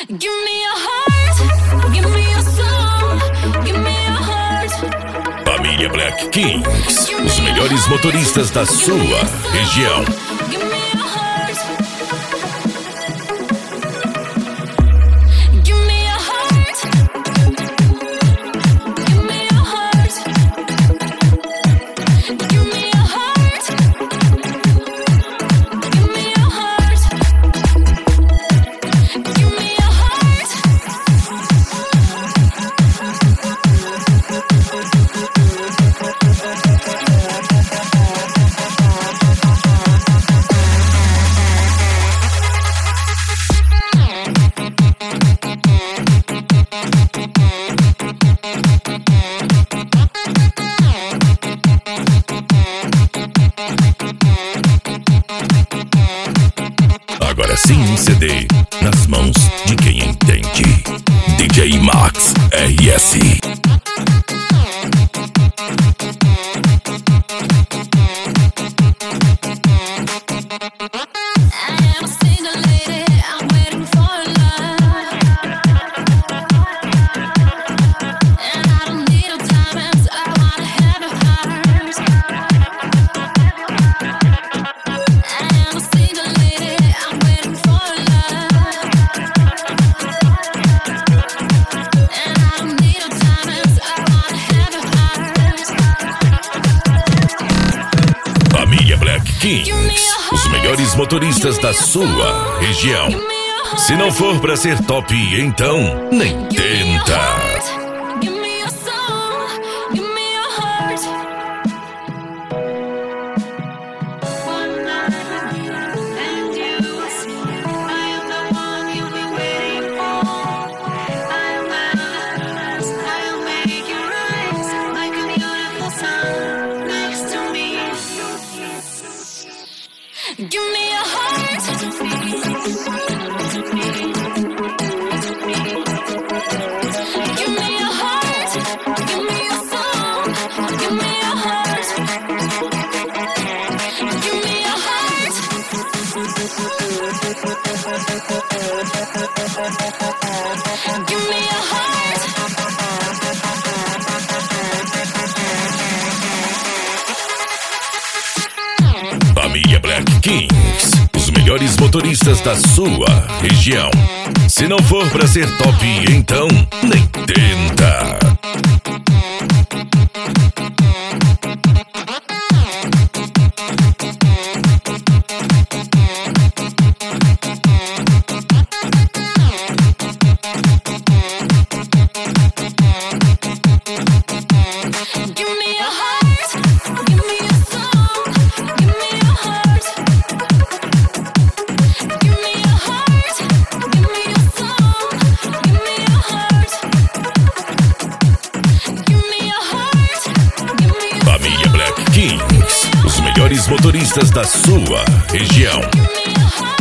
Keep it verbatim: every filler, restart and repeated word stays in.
Give me your heart, give me your soul, give me your heart. Família Black Kings, os melhores motoristas da sua região. Give me your heart. Give me your heart. Give me your heart. Give me your heart. Give me your heart. Give me your heart. Agora sim, C D nas mãos de quem entende. D J Max R S. Família Black Kings, os melhores motoristas da sua região. Se não for pra ser top, então nem tenta. Give me your soul, give me your heart. One night with you and you will see I am the one you've been waiting for. I am endless, I'll make you rise like a beautiful sun next to me. Give me your heart. Give me your heart. Give me your soul. Give me your heart. Give me your heart. Give me your heart. Família Black Kings, os melhores motoristas da sua região. Se não for pra ser top, então nem tenta. Give me your heart. Give me your soul. Give me your heart. Give me your heart. Give me your soul. Give me your heart. Give me your heart. Give me your Família Black Kings, os melhores motoristas da sua região. Give me your heart.